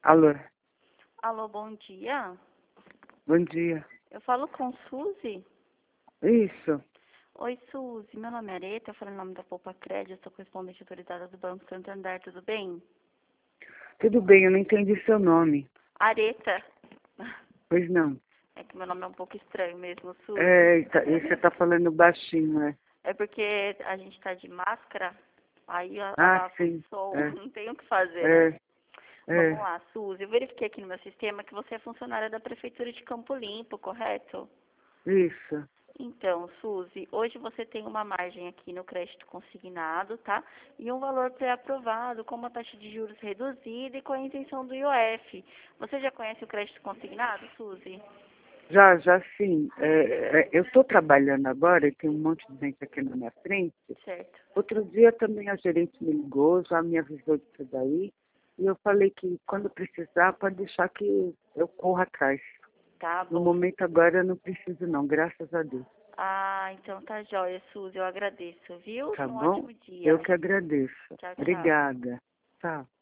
Alô, Alô, bom dia. bom dia. Eu falo com Suzy. Isso, Oi, Suzy. Meu nome é Areta, eu falo em nome da Poupa Crédito, sou correspondente autorizada do Banco Santander, tudo bem? tudo bem, eu não entendi seu nome. Areta. Pois não. É que meu nome é um pouco estranho mesmo, Suzy. E você tá falando baixinho, né? É porque a gente tá de máscara, aí Ah, abafa o sim. som, É, não tem o que fazer, né? é, Vamos é, lá, Suzy. Eu verifiquei aqui no meu sistema que você é funcionária da Prefeitura de Campo Limpo, correto? isso. Então, Suzy, hoje você tem uma margem aqui no crédito consignado, tá? E um valor pré-aprovado com uma taxa de juros reduzida e com a isenção do IOF. Você já conhece o crédito consignado, Suzy? Já sim. Eu tô trabalhando agora e tem um monte de gente aqui na minha frente. Certo. Outro dia também a gerente me ligou, já me avisou disso daí. E eu falei que quando precisar, pode deixar que eu corra atrás. Tá No bom. momento agora eu não preciso não, graças a Deus. Ah, então tá jóia, Suzy. Eu agradeço, viu? Tá Um bom? ótimo Eu dia. que agradeço. Tchau, tchau. Obrigada. Tchau.